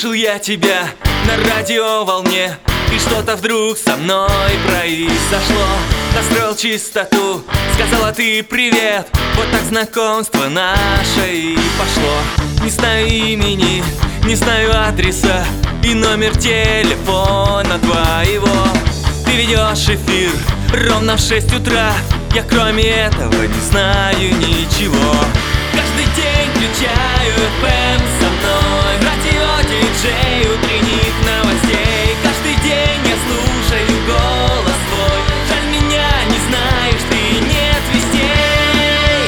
Услышал я тебя на радиоволне, и что-то вдруг со мной произошло. Настроил чистоту, сказала ты привет. Вот так знакомство наше и пошло. Не знаю имени, не знаю адреса и номер телефона твоего. Ты ведешь эфир ровно в 6 утра. Я кроме этого не знаю ничего. Каждый день включаю FM со мной, радио-диджей утренних новостей. Каждый день я слушаю голос твой. Жаль, меня не знаешь, ты нет вестей.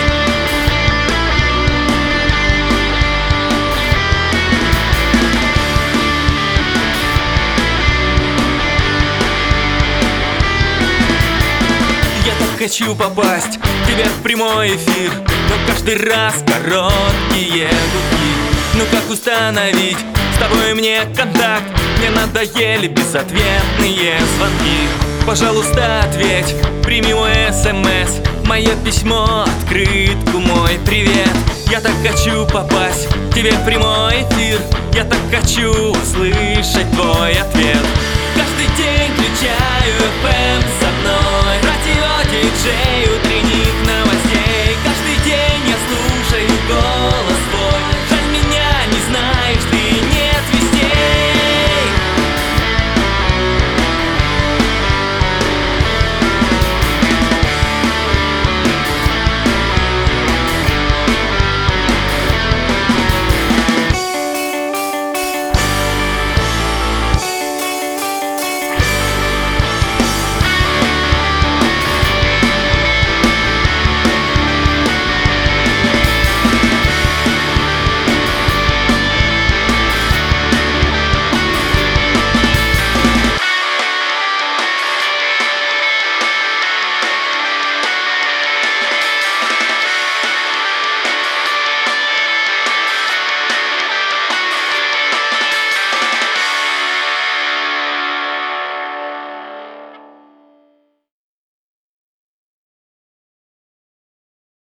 Я так хочу попасть к тебе в прямой эфир, но каждый раз короткие гудки. Ну как установить с тобой мне контакт? Мне надоели безответные звонки. Пожалуйста, ответь, прими мой СМС, мое письмо, открытку, мой привет. Я так хочу попасть к тебе в прямой эфир. Я так хочу услышать твой ответ. Каждый день включаю FM